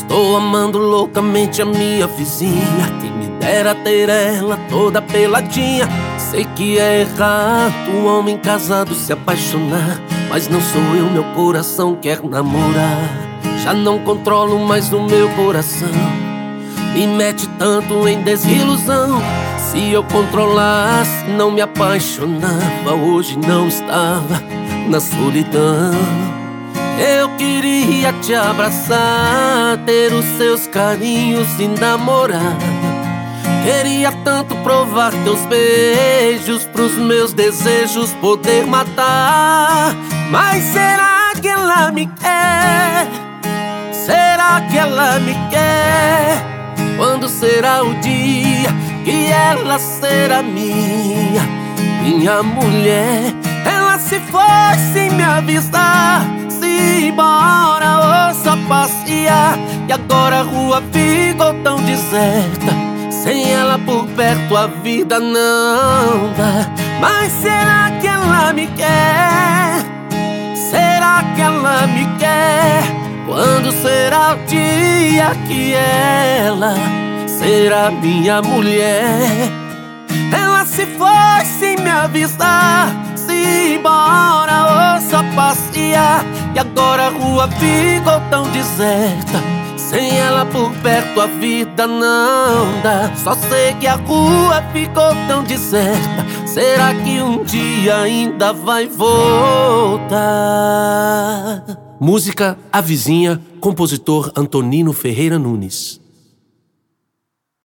Tô amando loucamente a minha vizinha. Quem me dera ter ela toda peladinha. Sei que é errado um homem casado se apaixonar, mas não sou eu, meu coração quer namorar. Já não controlo mais o meu coração, me mete tanto em desilusão. Se eu controlasse, não me apaixonava, hoje não estava na solidão. Eu queria te abraçar, ter os seus carinhos e namorar. Queria tanto provar teus beijos, pros meus desejos poder matar. Mas será que ela me quer? Será que ela me quer? Quando será o dia que ela será minha mulher? Ela se foi sem me avisar, se ir embora ou só passear. E agora a rua ficou tão deserta, sem ela por perto a vida não dá. Mas será que ela me quer? Será que ela me quer? Quando será o dia que ela será minha mulher? Ela se foi sem me avisar, se ir embora ou só passear. E agora a rua ficou tão deserta, sem ela por perto a vida não dá. Só sei que a rua ficou tão deserta. Será que um dia ainda vai voltar? Música A Vizinha, compositor Antonino Ferreira Nunes.